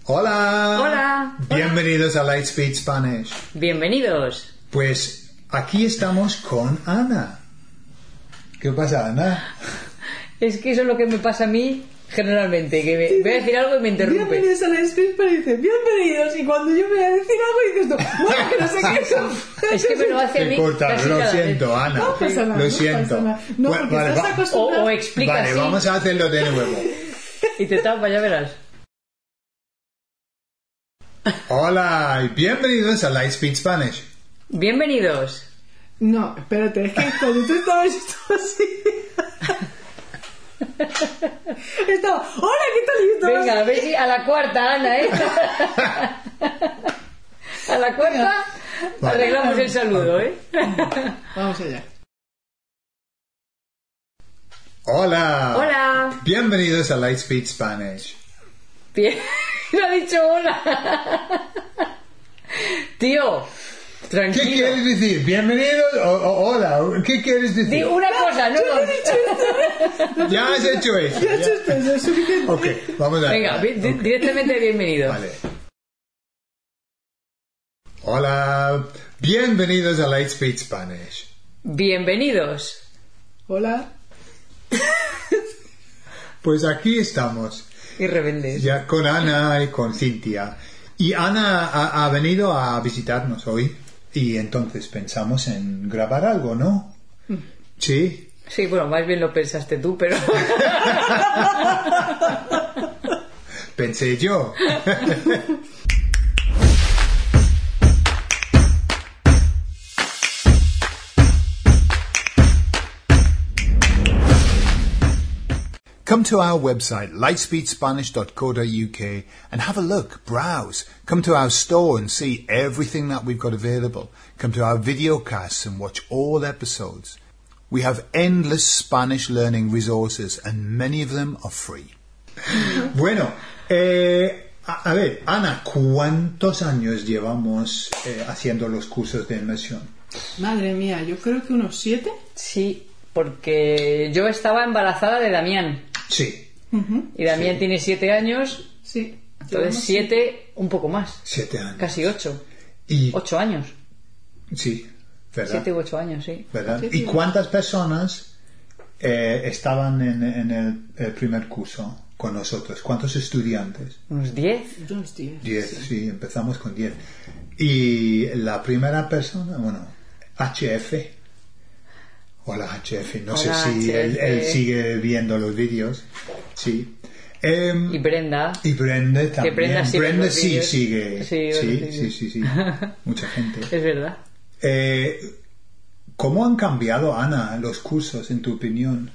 Hola. Hola. Bienvenidos a Lightspeed Spanish. Bienvenidos. Pues aquí estamos con Ana. ¿Qué pasa, Ana? Es que eso es lo que me pasa a mí generalmente, que voy a decir algo y me interrumpe. Bienvenidos a Lightspeed Spanish, dice bienvenidos, y cuando yo voy a decir algo dices tú, bueno, que no sé qué eso. Es que me lo hace a mí casi Lo cada siento, vez. Ana. No pasa nada, Lo siento. No, pasa nada. No, Bueno, porque estás acostumbrado. O explica Vale, así vamos a hacerlo de nuevo. y te tapa, ya verás. Hola y bienvenidos a Lightspeed Spanish. Bienvenidos. No, espérate, es que cuando tú estabas así. Estaba, hola, ¿qué tal? Y estabas Venga, a ver si a la cuarta, Ana, ¿eh? A la cuarta Vale. arreglamos el saludo, ¿eh? Vamos allá. Hola. Hola. Bienvenidos a Lightspeed Spanish. Bien. Me ha dicho hola. Tío, tranquilo. ¿Qué quieres decir? ¿Bienvenidos o hola? ¿Qué quieres decir? Di una cosa, no dos. Ya has hecho eso. Ya has hecho esto, es suficiente. Ok, vamos a ver. Venga, directamente bienvenido. Vale. Hola, bienvenidos a Lightspeed Spanish. Bienvenidos. Hola. Pues aquí estamos, Y rebeldes. ya con Ana y con Cintia. Y Ana ha venido a visitarnos hoy y entonces pensamos en grabar algo, ¿no? Sí. Sí, bueno, más bien lo pensaste tú, pero... Pensé yo. Come to our website, lightspeedspanish.co.uk, and have a look, browse. Come to our store and see everything that we've got available. Come to our videocasts and watch all episodes. We have endless Spanish learning resources, and many of them are free. Bueno, a ver, Ana, ¿cuántos años llevamos haciendo los cursos de inmersión? Madre mía, yo creo que unos 7. Sí, porque yo estaba embarazada de Damián. Sí. Y Damián tiene 7 años, Sí. entonces 7, un poco más. 7 años. Casi 8. Y 8 años. sí, ¿verdad? 7 u 8 años, sí. ¿Verdad? Sí, ¿Y sí. cuántas personas estaban en el primer curso con nosotros? ¿Cuántos estudiantes? Unos 10. Unos 10. 10, sí, empezamos con 10. Y la primera persona, bueno, HF. Hola HF, no sé Hola, si HF. él sigue viendo los vídeos. Sí. Y Brenda. Y Brenda también. Brenda sigue los sí vídeos. sigue. Sí, los vídeos. Sí. Mucha gente. Es verdad. ¿Cómo han cambiado, Ana, los cursos, en tu opinión?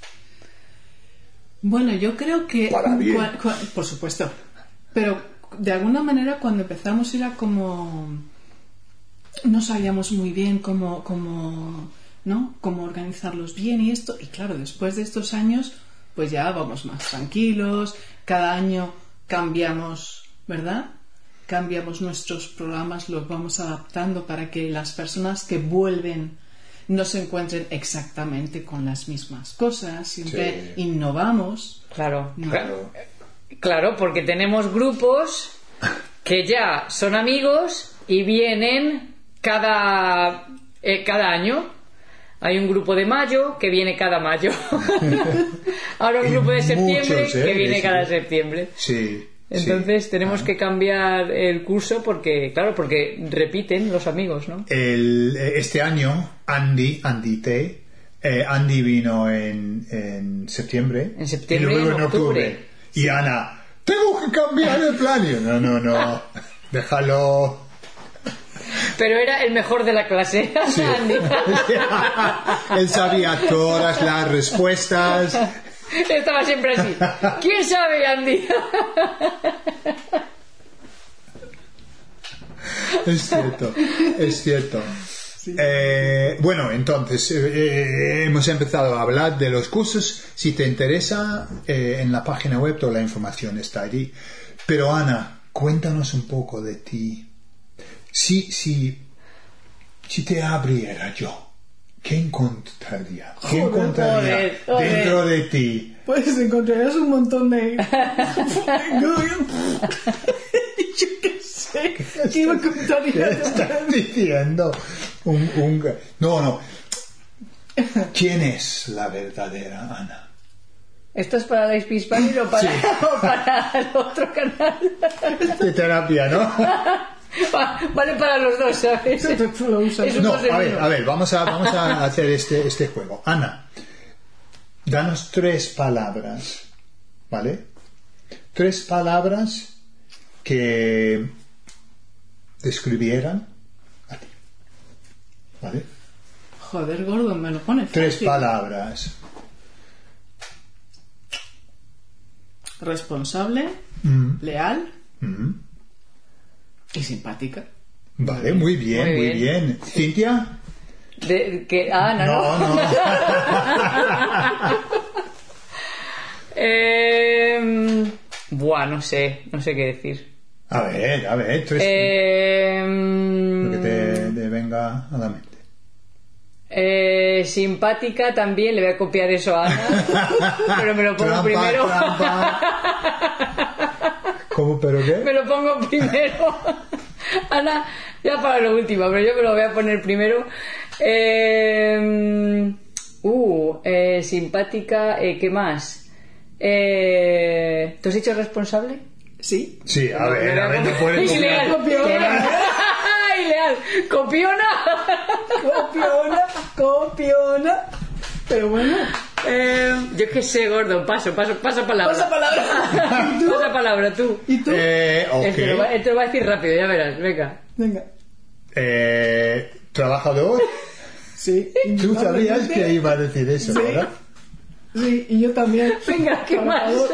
Bueno, yo creo que... Para bien. Por supuesto. Pero de alguna manera cuando empezamos era como... No sabíamos muy bien cómo organizarlos bien y esto. Y claro, después de estos años, pues ya vamos más tranquilos. Cada año cambiamos, ¿verdad? Cambiamos nuestros programas, los vamos adaptando para que las personas que vuelven no se encuentren exactamente con las mismas cosas. Siempre innovamos. Claro. ¿no? Claro, porque tenemos grupos que ya son amigos y vienen cada año. Hay un grupo de mayo que viene cada mayo. Ahora un grupo de septiembre muchos, que viene sí. cada septiembre. Sí. Entonces tenemos que cambiar el curso porque repiten los amigos, ¿no? Este año, Andy vino en septiembre. En septiembre y luego y en octubre. Y Ana, tengo que cambiar el plan. Y yo, no, déjalo. Pero era el mejor de la clase. Sí. Andy. Él sabía todas las respuestas. Estaba siempre así. ¿Quién sabe, Andy? Es cierto. Sí. Bueno, entonces hemos empezado a hablar de los cursos. Si te interesa, en la página web toda la información está allí. Pero Ana, cuéntanos un poco de ti. Si te abriera yo ¿Qué encontraría? ¿Qué Joder, encontraría joder. dentro de ti? Pues encontrarás un montón de... Yo qué sé. ¿Qué me ¿Qué contaría? estás diciendo? No. ¿Quién es la verdadera Ana? ¿Esto es para la Hispanic o para, o para el otro canal? De terapia, ¿no? Vale para los dos, ¿sabes? Tú lo usas. Es un No, dos en uno. a ver, vamos a hacer este juego. Ana, danos 3 palabras, ¿vale? 3 palabras que describieran a ti, ¿vale? Joder, gordo, me lo pones 3 fácil. palabras. Responsable, leal y simpática. Vale, muy bien, Muy muy bien. bien. ¿Cintia? Ana, ¿no? No. Buah, no sé qué decir. A ver, 3. Lo que te venga a la mente. Simpática también, le voy a copiar eso a Ana, pero me lo pongo Trampa, primero. trampa. ¿Cómo, pero qué? Me lo pongo primero. Ana, ya para lo último, pero yo me lo voy a poner primero. Simpática, ¿qué más? ¿Tú has dicho responsable? Sí. Sí, a ver, no puedes Y leal. Copiona. ¡Ay, leal! ¡Copiona! Copiona. Pero bueno. Yo qué sé, gordo, pasa palabra. Pasa palabra. ¿Y tú? Pasa palabra, tú. ¿Y tú? Ok. Este lo va a decir rápido, ya verás, venga. Venga. Trabajador. Sí. Tú sabías que iba a decir eso, Sí. ¿verdad? Sí, y yo también. Venga, ¿qué Por más? favor.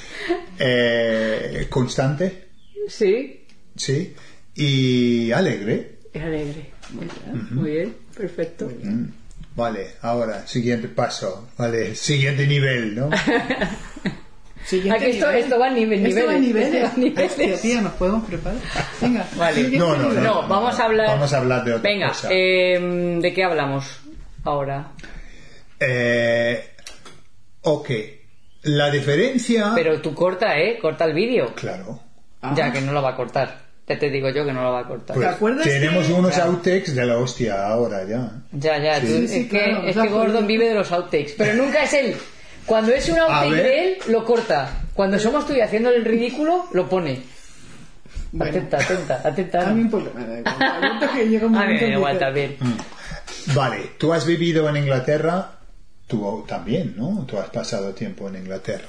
Constante, Sí, sí. Y alegre. es alegre. Muy bien, perfecto. Vale, ahora, siguiente paso. Vale, siguiente nivel, ¿no? Siguiente Aquí esto nivel. va a niveles. Esto va a niveles. Esto va a niveles. Hostia, tía, nos podemos preparar. Venga. Vale. siguiente No, nivel. No, vamos a hablar. Vamos a hablar de otra Venga, cosa. ¿de qué hablamos ahora? Ok. La diferencia... Pero tú corta el vídeo. Claro. Ya que no lo va a cortar. Ya te digo yo que no lo va a cortar. Pues ¿Te acuerdas tenemos que- unos Claro. outtakes de la hostia ahora ya. Ya, Sí. tú- Sí, es que, claro, es nos que ha Gordon jodido. vive de los outtakes. Pero nunca es él. Cuando es un outtake ver. de él, lo corta. Cuando somos tú y haciéndole el ridículo, lo pone. Bueno. Atenta. A mí un poco me da igual. Pregunto que llega un A mí momento me da en igual que- también. Vale, tú has vivido en Inglaterra, tú también, ¿no? Tú has pasado tiempo en Inglaterra.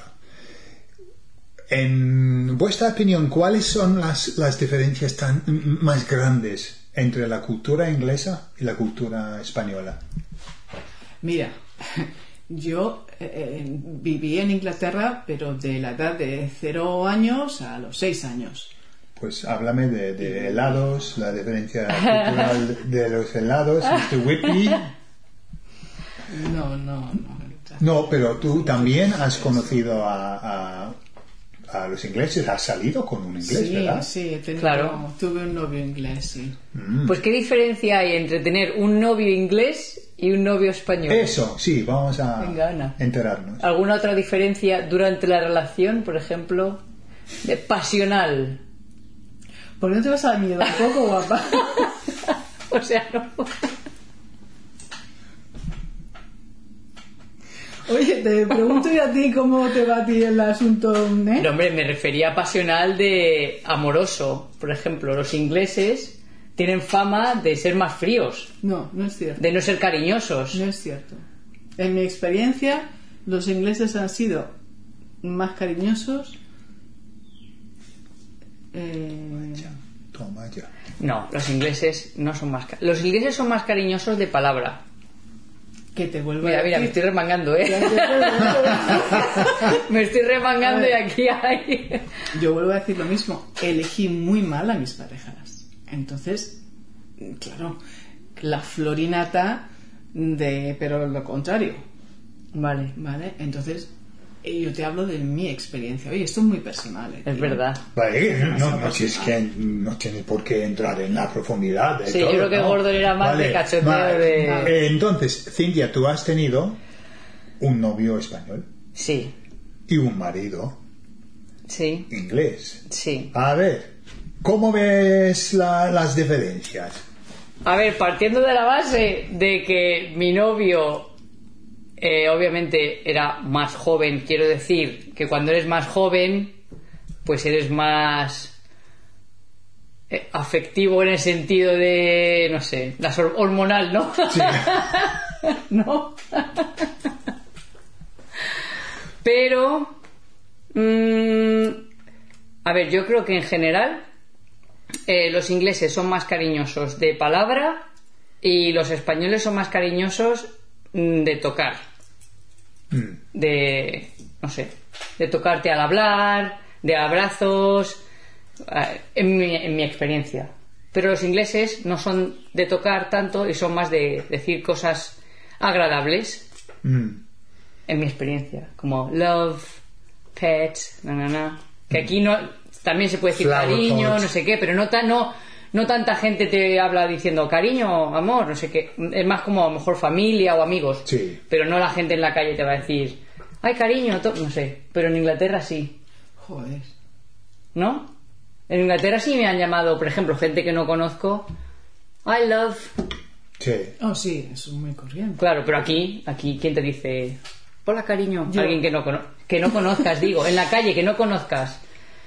En vuestra opinión, ¿cuáles son las diferencias más grandes entre la cultura inglesa y la cultura española? Mira, yo viví en Inglaterra, pero de la edad de 0 años a los 6 años. Pues háblame de helados, la diferencia cultural de los helados, Mr. Whippy. No. No, pero tú también has conocido a los ingleses, has salido con un inglés, Sí, ¿verdad? sí, he tenido, Claro. tuve un novio inglés, sí. Pues ¿qué diferencia hay entre tener un novio inglés y un novio español? Eso, sí, vamos a Venga, Ana. enterarnos. ¿Alguna otra diferencia durante la relación, por ejemplo, de pasional? ¿Por qué no te vas a dar miedo un poco, guapa? O sea, no. Oye, te pregunto yo a ti cómo te va a ti el asunto, ¿eh? No, hombre, me refería a pasional de amoroso. Por ejemplo, los ingleses tienen fama de ser más fríos, No, no es cierto. de no ser cariñosos. No es cierto. En mi experiencia, los ingleses han sido más cariñosos. Toma ya. No, los ingleses no son más... Los ingleses son más cariñosos de palabra. Que te vuelvo Mira, a mira, me decir. estoy remangando, ¿eh? Me estoy remangando y aquí hay... Yo vuelvo a decir lo mismo. Elegí muy mal a mis parejas. Entonces, claro, la florinata de... Pero lo contrario. Vale. ¿Vale? Entonces, yo te hablo de mi experiencia. Oye, esto es muy personal. Es verdad. Vale, no, si es que no tienes por qué entrar en la profundidad de Sí, todo, yo creo que ¿no? Gordon era más de cachondeo de... Entonces, Cintia, tú has tenido un novio español Sí, y un marido sí, inglés. sí. A ver, ¿cómo ves las diferencias? A ver, partiendo de la base de que mi novio obviamente era más joven, quiero decir que cuando eres más joven pues eres más afectivo en el sentido de, no sé, hormonal, ¿no? Sí. ¿No? Pero a ver, yo creo que en general los ingleses son más cariñosos de palabra y los españoles son más cariñosos de tocar, de, no sé, de tocarte al hablar, de abrazos, en mi experiencia. Pero los ingleses no son de tocar tanto y son más de decir cosas agradables, en mi experiencia, como love, pet, que aquí no, también se puede decir Flower cariño, pot. no sé qué, pero no tanta gente te habla diciendo cariño, amor, no sé qué. Es más como a lo mejor familia o amigos. Sí. Pero no la gente en la calle te va a decir, ay, cariño, no sé. Pero en Inglaterra sí, Joder. ¿no? En Inglaterra sí me han llamado, por ejemplo, gente que no conozco, I love. Sí. Oh, sí, eso es muy corriente. Claro, pero aquí, ¿quién te dice, hola, cariño? Yo. Alguien que no conozcas, digo, en la calle que no conozcas.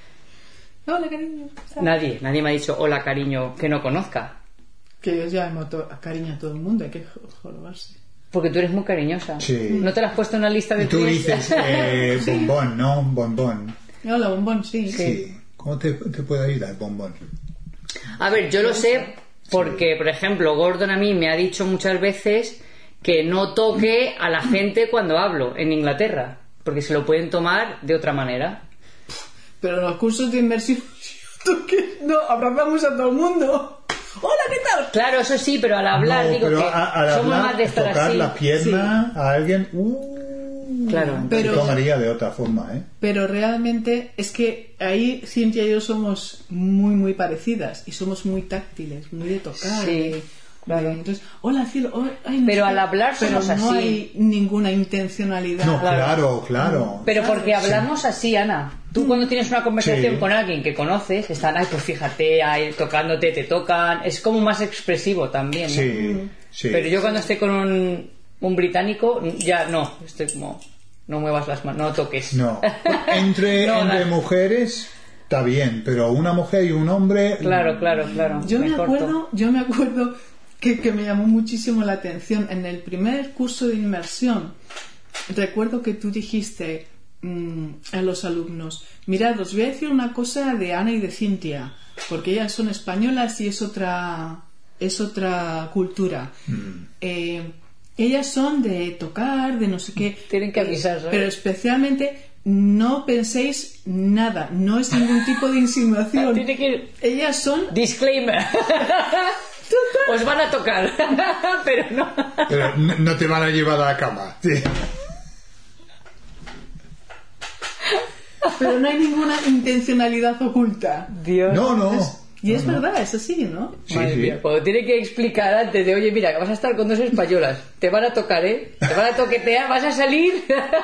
Hola, cariño. Nadie me ha dicho hola, cariño, que no conozca. Que yo llamo a cariño a todo el mundo, hay que jorobarse. Porque tú eres muy cariñosa. Sí. ¿No te la has puesto en una lista de Y tú clientes? dices bombón, ¿no? Bombón. Hola, bombón, sí. Sí. ¿Cómo te puede ayudar, bombón? A ver, yo lo sé porque, por ejemplo, Gordon a mí me ha dicho muchas veces que no toque a la gente cuando hablo en Inglaterra, porque se lo pueden tomar de otra manera. Pero en los cursos de inmersión, ¿tú qué? No, abrazamos a todo el mundo. Hola, ¿qué tal? Claro, eso sí, pero al hablar No, digo pero que al somos hablar, más de estar tocar así. la pierna a alguien, Claro. Pero- se tomaría de otra forma, ¿eh? Pero realmente es que ahí Cintia y yo somos muy, muy parecidas y somos muy táctiles, muy de tocar. Sí, claro. Entonces, hola, cielo. Ay, no Pero sé al qué. hablar Pero somos no así. hay ninguna intencionalidad. No, claro. Pero porque hablamos así, Ana. Tú cuando tienes una conversación Sí. con alguien que conoces, están, ay, pues fíjate, ahí tocándote, te tocan. Es como más expresivo también, ¿no? Sí. Pero yo cuando estoy con un británico, ya no. Estoy como, no muevas las manos, no toques. No. Entre No, mujeres está bien, pero una mujer y un hombre... Claro. Yo me corto. acuerdo que me llamó muchísimo la atención. En el primer curso de inmersión, recuerdo que tú dijiste a los alumnos, mirad, os voy a decir una cosa de Ana y de Cintia, porque ellas son españolas y es otra cultura. Ellas son de tocar, de no sé qué. Tienen que avisar, ¿sabes? Pero especialmente no penséis nada, no es ningún tipo de insinuación. Tiene que... Ellas son... Disclaimer. Os van a tocar. Pero no. Pero no te van a llevar a la cama. Sí. Pero no hay ninguna intencionalidad oculta. Dios. No. Y es verdad, es así, ¿no? Sí, Madre sí. mía, cuando tiene que explicar antes de, oye, mira, que vas a estar con dos españolas, te van a tocar, ¿eh? Te van a toquetear, vas a salir.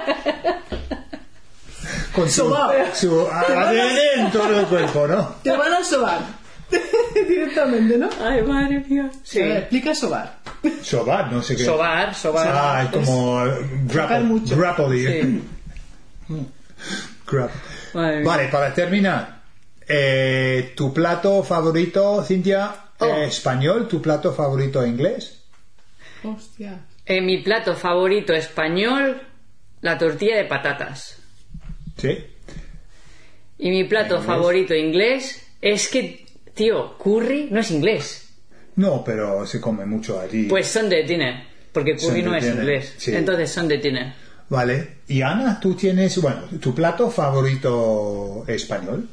Con Sobao. su ADN en todo el cuerpo, ¿no? Te van a sobar. Directamente, ¿no? Ay, madre mía. Sí. A ver, explica sobar. Sobar, no sé qué. Sobar. Ah, es como Tocar mucho. grapple. Sí. Grapple. Madre mía. Vale, para terminar, ¿tu plato favorito, Cintia, español? ¿Tu plato favorito inglés? Hostia. Mi plato favorito español, la tortilla de patatas. Sí. Y mi plato ¿Inglés? favorito inglés es que, tío, curry no es inglés. No, pero se come mucho allí. Pues Sunday dinner, porque curry Sunday no es dinner, inglés. sí. Entonces Sunday dinner. Vale. Y Ana, tú tienes, bueno, ¿tu plato favorito español?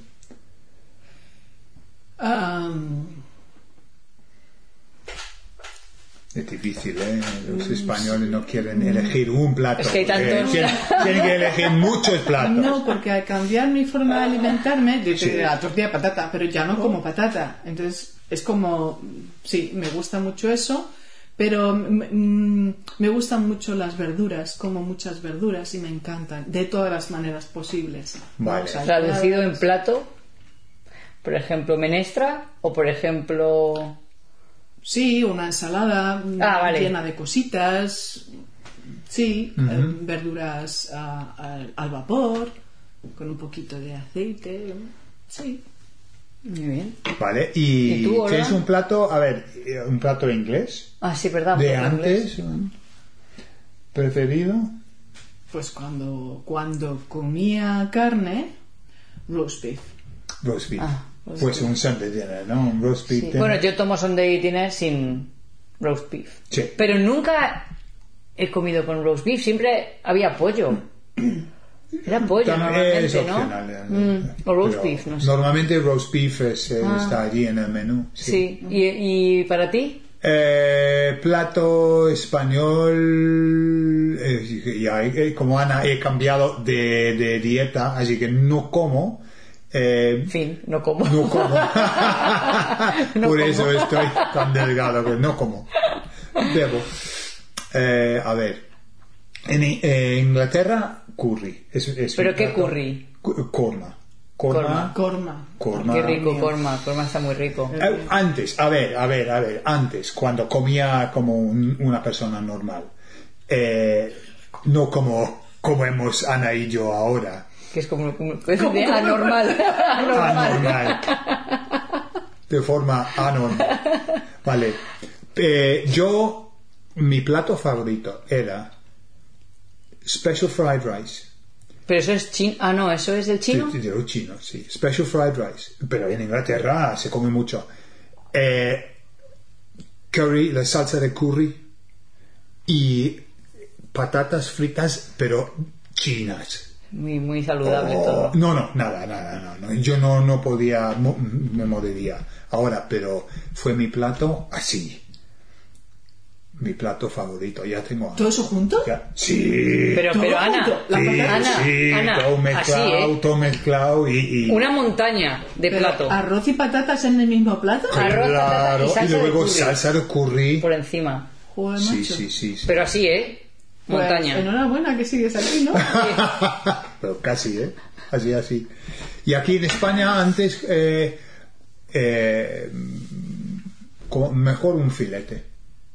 Es difícil, ¿eh? Los españoles no quieren elegir un plato. Es que hay tantos. Tienen que elegir muchos platos. No, porque al cambiar mi forma de alimentarme, yo Sí. tengo la tortilla de patata, pero ya no como patata. Entonces, es como, sí, me gusta mucho eso, pero me gustan mucho las verduras, como muchas verduras y me encantan, de todas las maneras posibles. Vale. O sea, Traducido en plato, por ejemplo, menestra o por ejemplo... Sí, una ensalada vale. llena de cositas, sí, verduras al vapor, con un poquito de aceite, sí. Muy bien. Vale, ¿Y tú, Olga? ¿tienes un plato, a ver, un plato inglés? Ah, sí, verdad. ¿De por antes? inglés. ¿Preferido? Pues cuando comía carne, roast beef. Roast beef. Ah, roast Pues un Sunday dinner, ¿no? Un roast beef Sí. dinner. Bueno, yo tomo Sunday dinner sin roast beef. Sí. Pero nunca he comido con roast beef, siempre había pollo. Era pollo También es normalmente, ¿no? opcional. O roast Pero beef, no sé. Normalmente roast beef está allí en el menú. Sí. ¿Y para ti? Plato español. Como Ana, he cambiado de dieta, así que no como. En fin, no como. No como. No Por como. eso estoy tan delgado, que no como. Bebo. A ver. En Inglaterra, curry. Es ¿Pero un qué plato. curry? Korma. Korma. Korma. Qué rico, korma está muy rico. Antes, a ver, antes, cuando comía como una persona normal, no como comemos Ana y yo ahora, Que es como es de anormal. anormal, de forma anormal, vale. Mi plato favorito era Special Fried Rice. Pero eso es chino. Ah, no, eso es del chino. De los chinos, sí. Special Fried Rice. Pero en Inglaterra se come mucho. Curry, la salsa de curry y patatas fritas, pero chinas. Muy, muy saludable todo. No, nada. No. Yo no podía, me moriría ahora, pero fue mi plato así. Mi plato favorito, ya tengo hambre. ¿Todo eso junto? Ya. Sí. Pero Ana, Ana, todo mezclado y una montaña de Pero, plato ¿arroz y patatas en el mismo plato? Arroz, patata y salsa de luego curry. salsa de curry. por encima. Joder, Sí, macho. sí. Pero así, Pues, montaña. enhorabuena que sigues aquí, ¿no? Pero casi, así. Y aquí en España antes mejor un filete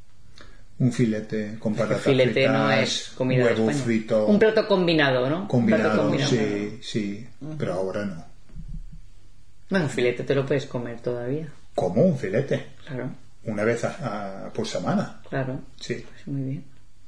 con patatas Filete fritas, no es comida de huevo España. frito, Un plato combinado, ¿no? Un combinado, plato combinado. sí, pero ahora no. Bueno, un filete te lo puedes comer todavía. Como un filete, Claro, una vez por semana. claro. Sí. Pues muy bien.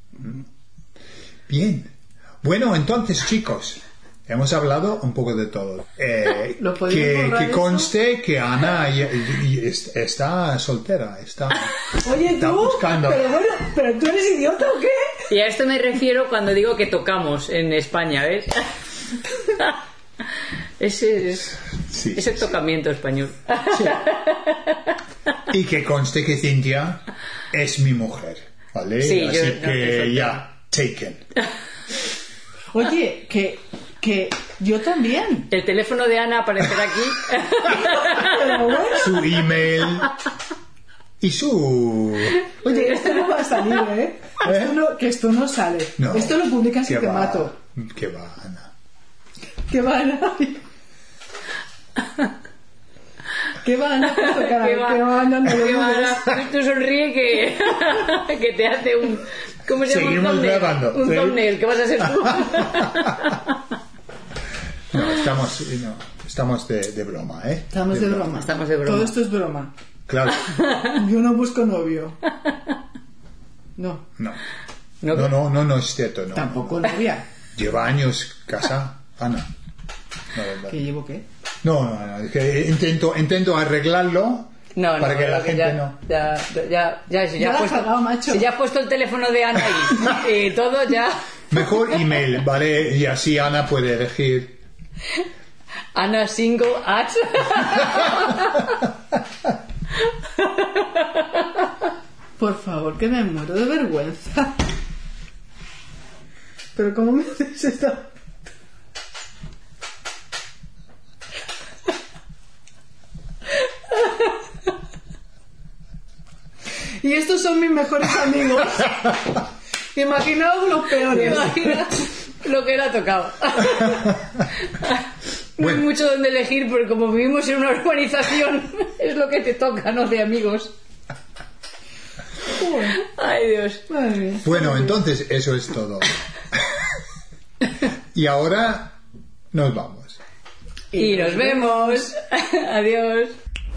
Bien. Bueno, entonces, chicos, hemos hablado un poco de todo. ¿Lo podemos borrar que eso? conste que Ana está soltera, está Oye, Está tú, buscando. pero tú eres idiota o qué? Y a esto me refiero cuando digo que tocamos en España, ¿ves? Ese Sí. tocamiento español. Y que conste que Cintia es mi mujer, ¿vale? Sí, así yo no estoy que soltera. ya, taken. Oye, que yo también. El teléfono de Ana aparecerá aquí. Pero bueno. Su email y su... Oye, esto no va a salir, ¿eh? Esto no sale. No. Esto lo publicas y ¿Qué te va? mato. ¿Qué va, Ana? ¿Qué va, Ana? ¿Qué va, Ana? Puesto cara, ¿Qué va? ¿Qué va, Ana? No lo ¿Qué va, dudes. Ana? Tú sonríe que te hace un... ¿Cómo se llama? Seguimos Un thumbnail. grabando, Un ¿sí? thumbnail, que vas a ser tú. No, estamos de broma, ¿eh? Estamos de broma. Estamos de broma. Todo esto es broma. Claro. Yo no busco novio. No. No. No, No es cierto, no. Tampoco novia. Lleva años casa, Ana. No, verdad. ¿Qué llevo qué? No, es que intento arreglarlo No, para que la porque gente ya, no... Ya, si Ya ya la has has cagado, macho. si ya has puesto el teléfono de Ana ahí y todo ya... Mejor email, ¿vale? Y así Ana puede elegir. Ana single at... Por favor, que me muero de vergüenza. Pero ¿cómo me haces esta? Y estos son mis mejores amigos. Imaginaos los peores. Imagina lo que le ha tocado. No hay Bueno. mucho donde elegir, porque como vivimos en una urbanización, es lo que te toca, ¿no? De amigos. Ay, Dios. Madre mía. Bueno, entonces eso es todo. Y ahora nos vamos. Y nos vemos. Adiós.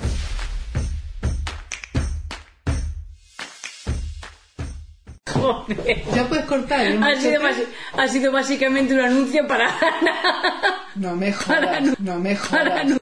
Joder. Ya puedes cortar, ¿eh? Ha sido básicamente un anuncio para No me jodas, no me jodas.